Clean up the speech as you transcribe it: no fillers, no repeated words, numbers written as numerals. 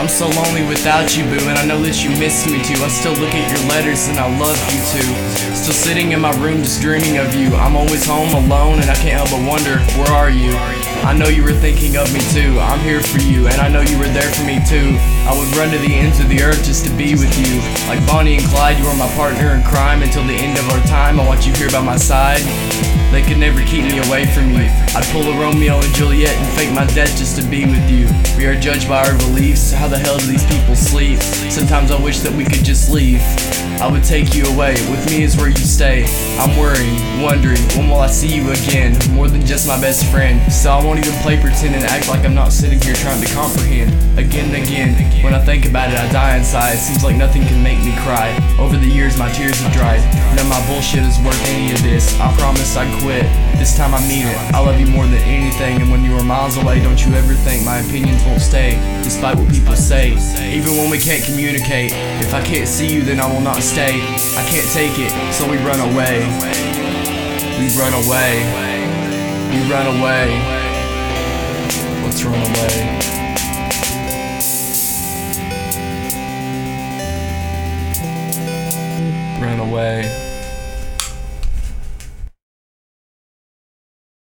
I'm so lonely without you, boo, and I know that you miss me too. I still look at your letters and I love you too. Still sitting in my room just dreaming of you. I'm always home alone and I can't help but wonder, where are you? I know you were thinking of me too. I'm here for you, and I know you were there for me too. I would run to the ends of the earth just to be with you. Like Bonnie and Clyde, you are my partner in crime. Until the end of our time, I want you here by my side. They could never keep me away from you. I'd pull a Romeo and Juliet and fake my death just to be with you. We are judged by our beliefs. How the hell do these people sleep? Sometimes I wish that we could just leave. I would take you away, with me is where you stay. I'm worrying, wondering, when will I see you again? More than just my best friend. So I won't even play pretend and act like I'm not sitting here trying to comprehend. Again and again, when I think about it I die inside. Seems like nothing can make me cry. Over the years my tears have dried. None of my bullshit is worth any of this. I promise I'd quit, this time I mean it. I love you more than anything, and when you are miles away, don't you ever think my opinions won't stay, despite what people say. Even when we can't communicate, if I can't see you then I will not stay. I can't take it, so we run away. We run away. We run away. Let's run away. Run away.